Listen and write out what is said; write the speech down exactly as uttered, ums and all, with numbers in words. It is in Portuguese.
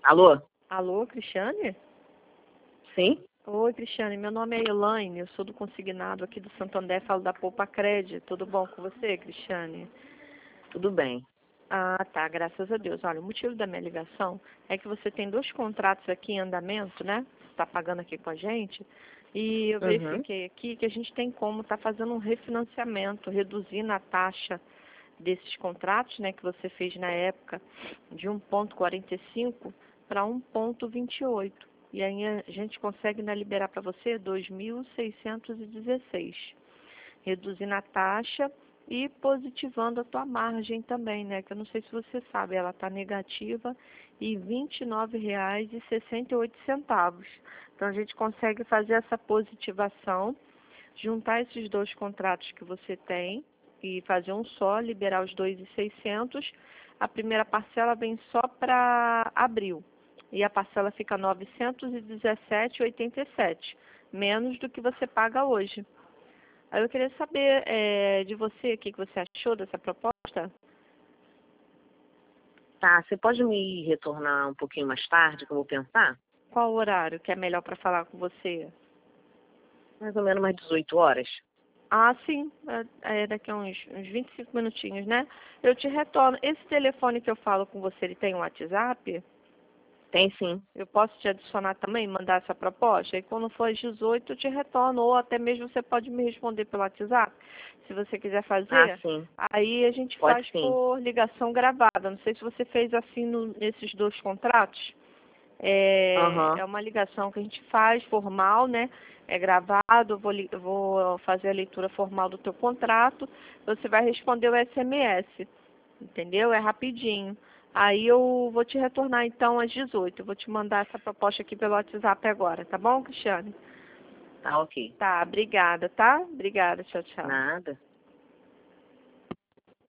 Alô? Alô, Cristiane? Sim? Oi, Cristiane, meu nome é Elaine, eu sou do consignado aqui do Santander, falo da Poupa Cred. Tudo bom com você, Cristiane? Tudo bem. Ah, tá, graças a Deus. Olha, o motivo da minha ligação é que você tem dois contratos aqui em andamento, né? Você está pagando aqui com a gente. E eu Uhum. verifiquei aqui que a gente tem como estar fazendo um refinanciamento, reduzindo a taxa desses contratos, né, que você fez na época, de um vírgula quarenta e cinco para um vírgula vinte e oito. E aí a gente consegue, né, liberar para você dois mil seiscentos e dezesseis, reduzindo a taxa e positivando a tua margem também, né? Que eu não sei se você sabe, ela está negativa e vinte e nove reais e sessenta e oito centavos. Então a gente consegue fazer essa positivação, juntar esses dois contratos que você tem e fazer um só, liberar os dois mil e seiscentos. A primeira parcela vem só para abril e a parcela fica novecentos e dezessete reais e oitenta e sete centavos, menos do que você paga hoje. Aí eu queria saber é, de você, o que, que você achou dessa proposta? Tá, você pode me retornar um pouquinho mais tarde, que eu vou pensar? Qual o horário que é melhor para falar com você? Mais ou menos umas dezoito horas. Ah, sim, é, é daqui a uns, uns vinte e cinco minutinhos, né? Eu te retorno. Esse telefone que eu falo com você, ele tem um WhatsApp? Tem sim. Eu posso te adicionar também, mandar essa proposta? E quando for às dezoito, eu te retorno. Ou até mesmo você pode me responder pelo WhatsApp, se você quiser Ah, fazer. sim. Aí a gente Pode faz sim. por ligação gravada. Não sei se você fez assim no, nesses dois contratos. É, Aham. é uma ligação que a gente faz formal, né? É gravado, eu vou, li- eu vou fazer a leitura formal do teu contrato. Você vai responder o S M S, entendeu? É rapidinho. Aí eu vou te retornar então às dezoito. Eu vou te mandar essa proposta aqui pelo WhatsApp agora, tá bom, Cristiane? Tá ok. Tá, obrigada, tá? Obrigada, tchau, tchau. Nada.